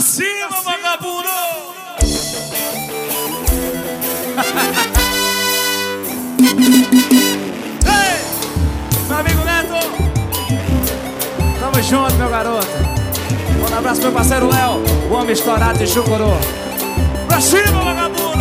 cima, vagabundo! Ei, meu amigo Neto! Tamo junto, meu garoto. Um abraço pro meu parceiro Léo, o homem estourado de Chucuru. Pra cima, vagabundo!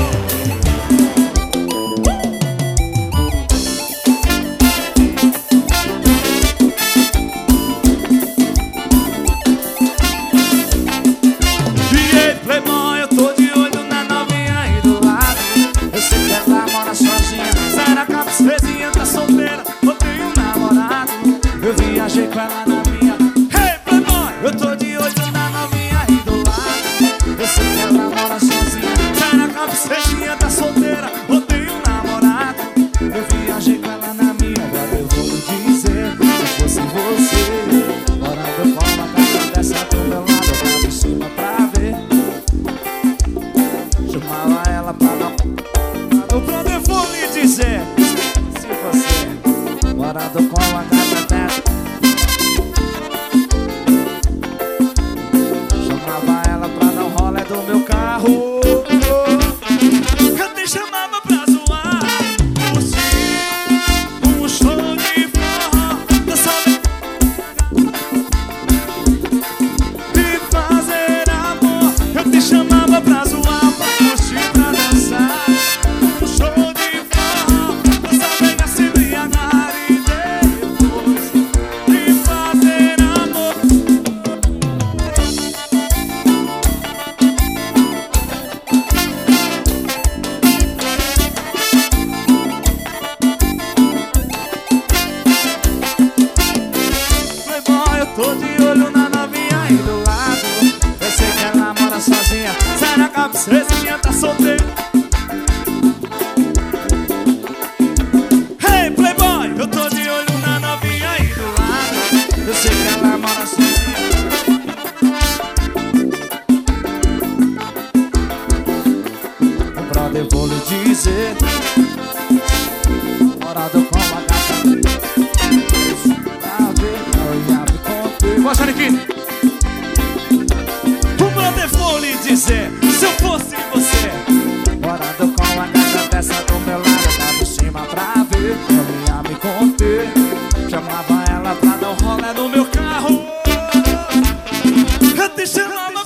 Playboy, eu tô de olho na novinha aí do lado. Eu sei que ela mora sozinha. Será que a princesinha tá solteira ou tem um namorado? Eu viajei com ela na minha. Hey Playboy, eu tô de olho na novinha aí do lado. Eu sei que ela mora sozinha. Será que a princesinha tá solteira ou tem um namorado? Eu viajei com ela na minha. Agora eu vou lhe dizer, se fosse você, morando com uma gata dessa do meu lado, eu tava em cima pra ver. Chamava ela pra dar. O brother vou lhe dizer, se você morado com a gata dessa, chamava ela pra dar um rolê do meu carro. Eu te chamava pra zoar, curtir um show de forró, dançar e fazer amor. Eu te chamava pra zoar, tô de olho na novinha aí do lado. Eu sei que ela mora sozinha. Será que a princesinha tá solteira? Hey Playboy, eu tô de olho na novinha aí do lado. Eu sei que ela mora sozinha. O brother vou lhe dizer, morado com a gata. Boa, aqui. O brother vou lhe dizer, se eu fosse você, morando com a gata dessa do meu lado, eu tava em cima pra ver, eu ia me conter. Chamava ela pra dar um rolê no meu carro. Eu te chamava